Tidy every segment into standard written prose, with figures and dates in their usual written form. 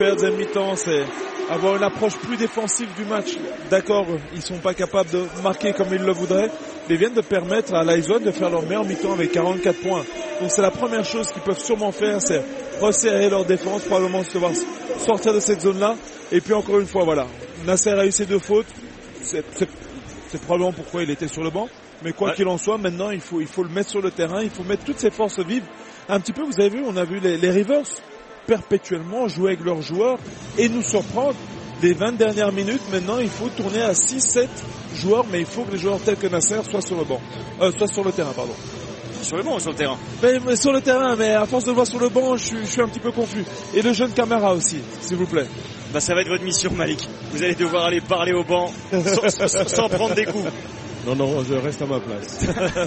Deuxième mi-temps, c'est avoir une approche plus défensive du match. D'accord, ils sont pas capables de marquer comme ils le voudraient, mais ils viennent de permettre à l'Aizone de faire leur meilleur mi-temps avec 44 points. Donc c'est la première chose qu'ils peuvent sûrement faire, c'est resserrer leur défense, probablement se devoir sortir de cette zone-là. Et puis encore une fois, voilà, Nasser a eu ses 2 fautes. C'est probablement pourquoi il était sur le banc. Mais quoi qu'il en soit, maintenant, il faut le mettre sur le terrain, il faut mettre toutes ses forces vives. Un petit peu, vous avez vu, on a vu les Rivers perpétuellement jouer avec leurs joueurs et nous surprendre. Les 20 dernières minutes, maintenant, il faut tourner à 6-7 joueurs, mais il faut que les joueurs tels que Nasser soient sur le banc, soient sur le terrain, pardon. Sur le banc ou sur le terrain? Mais sur le terrain, mais à force de le voir sur le banc, je suis un petit peu confus. Et le jeune Camara aussi, s'il vous plaît. Ça va être votre mission, Malik. Vous allez devoir aller parler au banc sans prendre des coups. Non, je reste à ma place.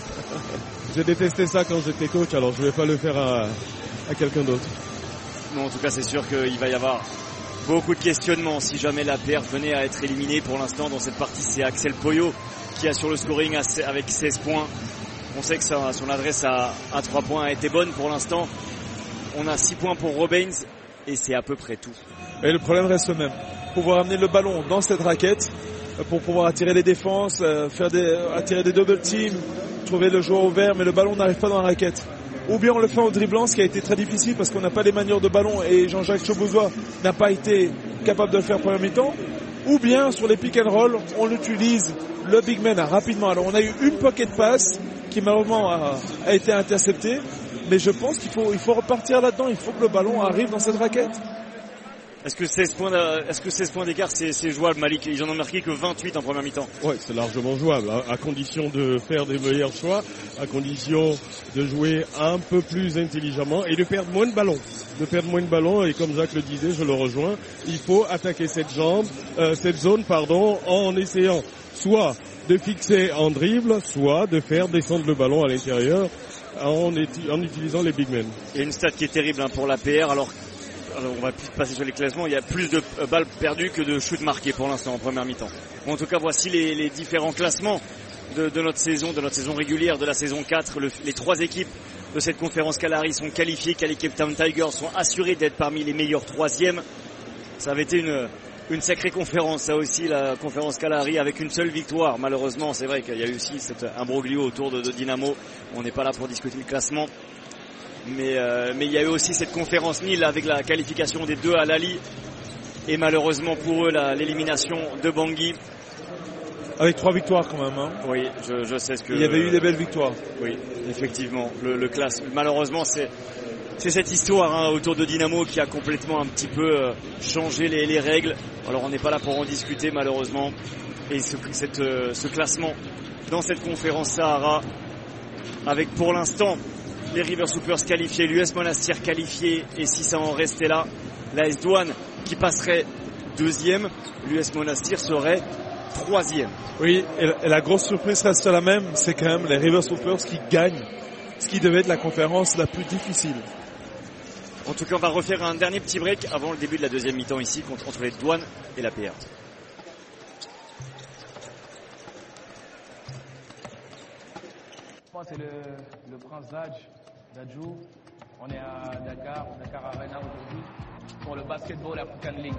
J'ai détesté ça quand j'étais coach, alors je vais pas le faire à quelqu'un d'autre. Non, en tout cas, c'est sûr qu'il va y avoir beaucoup de questionnements si jamais la PR venait à être éliminée. Pour l'instant, dans cette partie, c'est Axel Poyo qui a sur le scoring avec 16 points. On sait que son adresse à 3 points a été bonne pour l'instant. On a 6 points pour Robains et c'est à peu près tout. Et le problème reste le même. Pouvoir amener le ballon dans cette raquette pour pouvoir attirer les défenses, attirer des double teams, trouver le joueur ouvert, mais le ballon n'arrive pas dans la raquette. Ou bien on le fait en dribblant, ce qui a été très difficile parce qu'on n'a pas les manières de ballon et Jean-Jacques Chobouzois n'a pas été capable de le faire première mi-temps. Ou bien sur les pick and roll, on utilise le big man rapidement. Alors on a eu une pocket pass qui malheureusement a été interceptée, mais je pense qu'il faut repartir là-dedans, il faut que le ballon arrive dans cette raquette. Est-ce que 16 points d'écart, c'est jouable, Malik? Ils en ont marqué que 28 en première mi-temps. Ouais, c'est largement jouable, à condition de faire des meilleurs choix, à condition de jouer un peu plus intelligemment et de perdre moins de ballons. Et comme Jacques le disait, je le rejoins, il faut attaquer cette zone, en essayant soit de fixer en dribble, soit de faire descendre le ballon à l'intérieur en utilisant les big men. Il y a une stat qui est terrible pour la PR, alors on va passer sur les classements, il y a plus de balles perdues que de shoots marqués pour l'instant en première mi-temps. Bon, en tout cas, voici les différents classements de notre saison régulière, de la saison 4. Les 3 équipes de cette conférence Kalahari sont qualifiées. Cali Cape Town Tigers sont assurés d'être parmi les meilleurs 3e. Ça avait été une sacrée conférence, ça aussi, la conférence Kalahari, avec une seule victoire. Malheureusement, c'est vrai qu'il y a eu aussi cet imbroglio autour de Dynamo. On n'est pas là pour discuter le classement. Mais il y a eu aussi cette conférence Nil avec la qualification des 2 à Lali et malheureusement pour eux l'élimination de Bangui. Avec 3 victoires quand même. Hein. Oui, je sais ce que... Il y avait eu des belles victoires. Oui, effectivement. Le classe. Malheureusement, c'est cette histoire autour de Dynamo qui a complètement un petit peu changé les règles. Alors on n'est pas là pour en discuter malheureusement. Et ce classement dans cette conférence Sahara avec pour l'instant les River Soupers qualifiés, l'US Monastir qualifié, et si ça en restait là, l'AS Douane qui passerait 2e, l'US Monastir serait 3e. Oui, et la grosse surprise reste la même, c'est quand même les River Soupers qui gagnent, ce qui devait être la conférence la plus difficile. En tout cas, on va refaire un dernier petit break avant le début de la deuxième mi-temps ici entre les Douanes et la PR. Moi, c'est le prince Dadjou. On est à Dakar Arena aujourd'hui, pour le Basketball African League.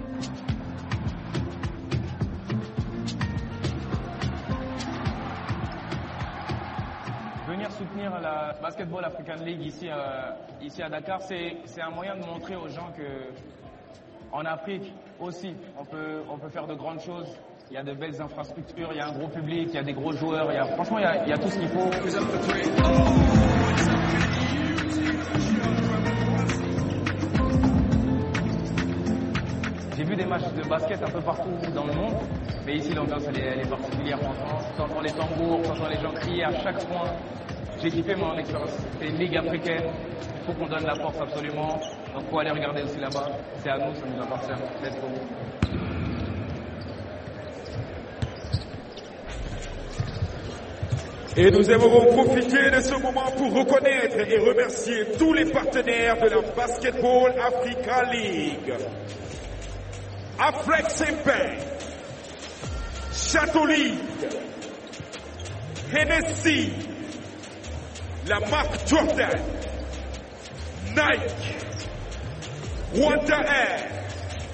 Venir soutenir la Basketball African League ici à Dakar, c'est un moyen de montrer aux gens que en Afrique aussi, on peut faire de grandes choses. Il y a de belles infrastructures, il y a un gros public, il y a des gros joueurs, franchement il y a tout ce qu'il faut. J'ai vu des matchs de basket un peu partout dans le monde, mais ici l'ambiance elle est particulière en France. T'entends les tambours, t'entends les gens crier à chaque point. J'ai kiffé mon expérience. C'est une ligue africaine, il faut qu'on donne la force absolument. Donc faut aller regarder aussi là-bas. C'est à nous, ça nous appartient. Let's go. Et nous aimerons profiter de ce moment pour reconnaître et remercier tous les partenaires de la Basketball Africa League. Aflex Impact, Château League, Hennessy, la marque Jordan, Nike, Wanda Air,